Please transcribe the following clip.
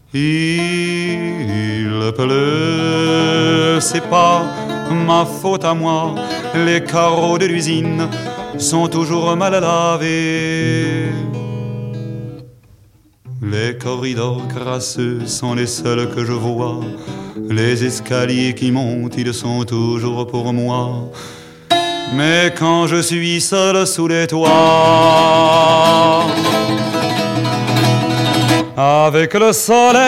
Il pleut, c'est pas ma faute à moi. Les carreaux de l'usine sont toujours mal lavés. Les corridors crasseux sont les seuls que je vois. Les escaliers qui montent, ils sont toujours pour moi. Mais quand je suis seul sous les toits, avec le soleil